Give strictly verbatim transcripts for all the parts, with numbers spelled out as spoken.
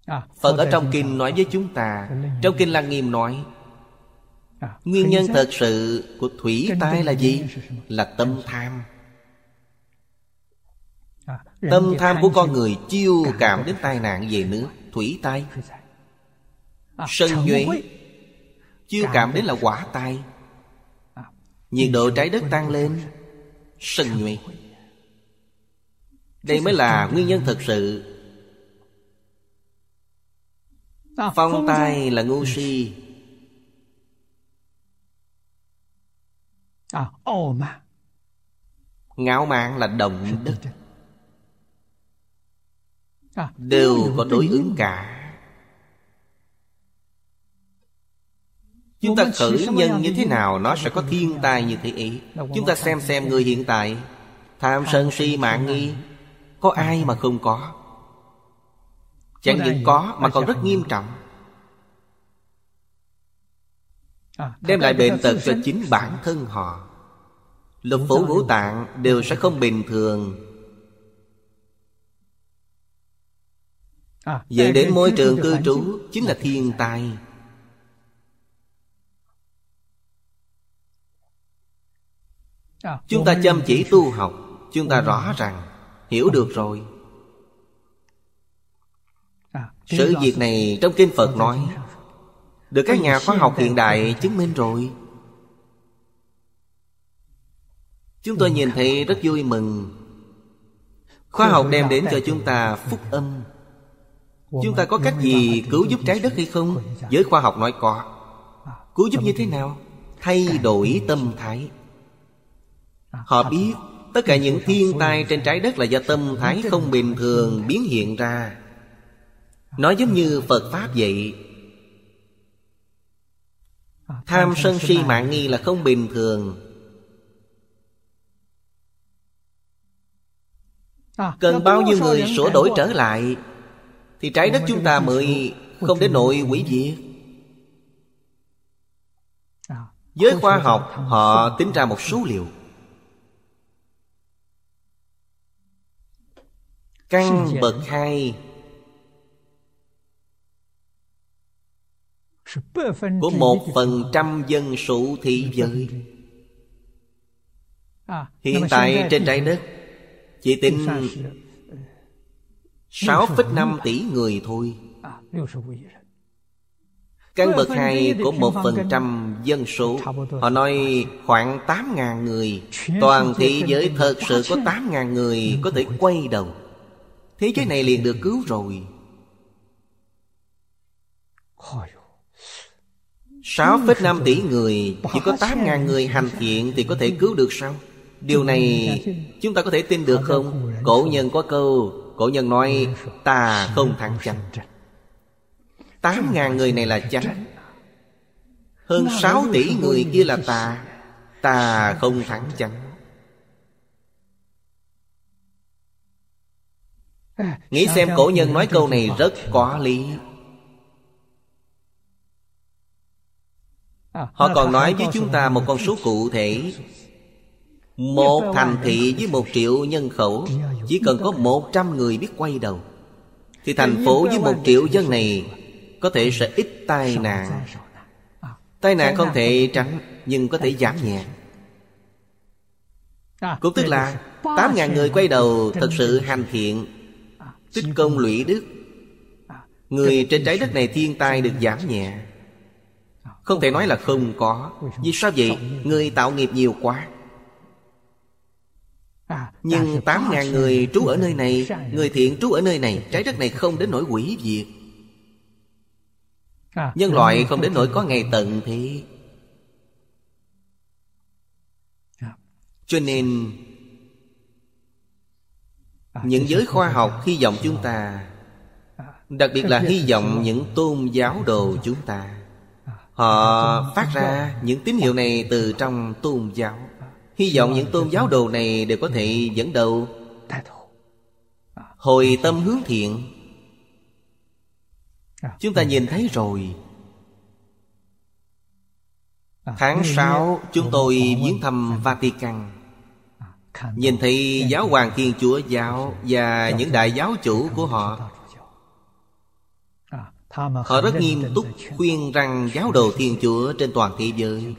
Phật ở trong kinh nói với chúng ta, trong kinh Lăng Nghiêm nói, nguyên nhân thật sự của thủy tai là gì? Là tâm tham. Tâm tham của con người chiêu cảm đến tai nạn về nước, thủy tai. Sân nhuế chiêu cảm đến là hỏa tai. Nhiệt độ trái đất tăng lên, sân nhuế. Đây mới là nguyên nhân thật sự. Phong tai là ngu si. Ngạo mạn là động đất. Đều có đối ứng cả. Chúng ta khởi nhân như thế nào, nó sẽ có thiên tai như thế ấy. Chúng ta xem xem người hiện tại, tham sân si mạn nghi, có ai mà không có? Chẳng những có mà còn rất nghiêm trọng, đem lại bệnh tật cho chính bản thân họ. Lục phủ ngũ tạng đều sẽ không bình thường, dẫn đến môi trường cư trú chính là thiên tai. Chúng ta chăm chỉ tu học, chúng ta rõ ràng hiểu được rồi. Sự việc này trong kinh Phật nói, được các nhà khoa học hiện đại chứng minh rồi. Chúng tôi nhìn thấy rất vui mừng. Khoa học đem đến cho chúng ta phúc âm. Chúng ta có cách gì cứu giúp trái đất hay không? Giới khoa học nói có. Cứu giúp như thế nào? Thay đổi tâm thái. Họ biết tất cả những thiên tai trên trái đất là do tâm thái không bình thường biến hiện ra. Nó giống như Phật Pháp vậy. Tham sân si mạn nghi là không bình thường. Cần bao nhiêu người sửa đổi trở lại thì trái đất chúng ta mới không đến nỗi hủy diệt. Giới khoa học họ tính ra một số liệu. Căn bậc hai của một phần trăm dân số thế giới. Hiện tại trên trái đất chỉ tính sáu phẩy năm tỷ người thôi. Căn bậc hai của một phần trăm dân số, họ nói khoảng tám ngàn người. Toàn thế giới thật sự có tám ngàn người có thể quay đầu, thế giới này liền được cứu rồi. Sáu phẩy năm tỷ người, chỉ có tám ngàn người hành thiện thì có thể cứu được sao? Điều này chúng ta có thể tin được không? Cổ nhân có câu, cổ nhân nói tà không thắng chánh. Tám ngàn người này là chánh, hơn sáu tỷ người kia là tà. Tà không thắng chánh. Nghĩ xem cổ nhân nói câu này rất có lý. Họ còn nói với chúng ta một con số cụ thể. Một thành thị với một triệu nhân khẩu, chỉ cần có một trăm người biết quay đầu thì thành phố với một triệu dân này có thể sẽ ít tai nạn. Tai nạn không thể tránh, nhưng có thể giảm nhẹ. Cũng tức là tám ngàn người quay đầu thật sự hành thiện, tích công lũy đức, người trên trái đất này thiên tai được giảm nhẹ. Không thể nói là không có. Vì sao vậy? Người tạo nghiệp nhiều quá. Nhưng tám ngàn người trú ở nơi này, người thiện trú ở nơi này, trái đất này không đến nỗi hủy diệt. Nhân loại không đến nỗi có ngày tận thế. Cho nên những giới khoa học hy vọng chúng ta, đặc biệt là hy vọng những tôn giáo đồ chúng ta, họ phát ra những tín hiệu này từ trong tôn giáo. Hy vọng những tôn giáo đồ này đều có thể dẫn đầu, hồi tâm hướng thiện. Chúng ta nhìn thấy rồi. Tháng sáu chúng tôi viếng thăm Vatican, nhìn thấy giáo hoàng Thiên Chúa giáo và những đại giáo chủ của họ. Họ rất nghiêm túc khuyên rằng giáo đồ Thiên Chúa trên toàn thế giới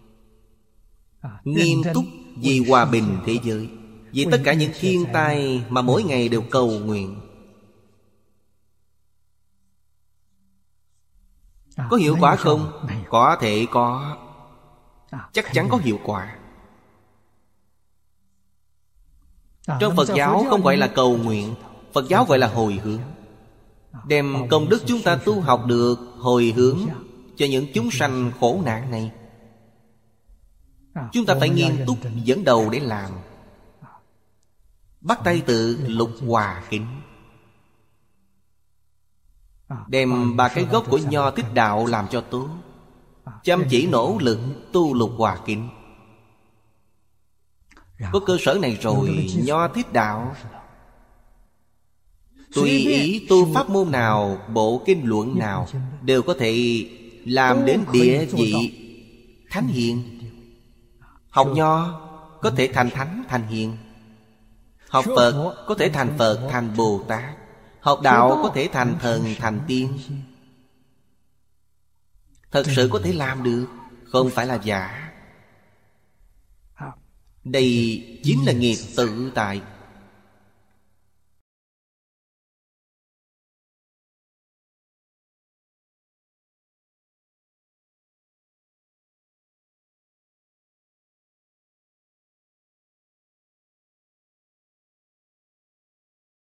nghiêm túc vì hòa bình thế giới, vì tất cả những thiên tai mà mỗi ngày đều cầu nguyện. Có hiệu quả không? Có thể có. Chắc chắn có hiệu quả. Trong Phật giáo không gọi là cầu nguyện, Phật giáo gọi là hồi hướng. Đem công đức chúng ta tu học được hồi hướng cho những chúng sanh khổ nạn này. Chúng ta phải nghiêm túc dẫn đầu để làm. Bắt tay tự Lục Hòa Kính, đem ba cái gốc của Nho Thích Đạo làm cho tốt, chăm chỉ nỗ lực tu Lục Hòa Kính. Có cơ sở này rồi, Nho Thích Đạo tùy ý tu pháp môn nào, bộ kinh luận nào đều có thể làm đến địa vị thánh hiền. Học Nho có thể thành thánh thành hiền, học Phật có thể thành Phật thành Bồ Tát, học đạo có thể thành thần thành tiên. Thật sự có thể làm được, không phải là giả. Đây chính là nghiệp tự tại.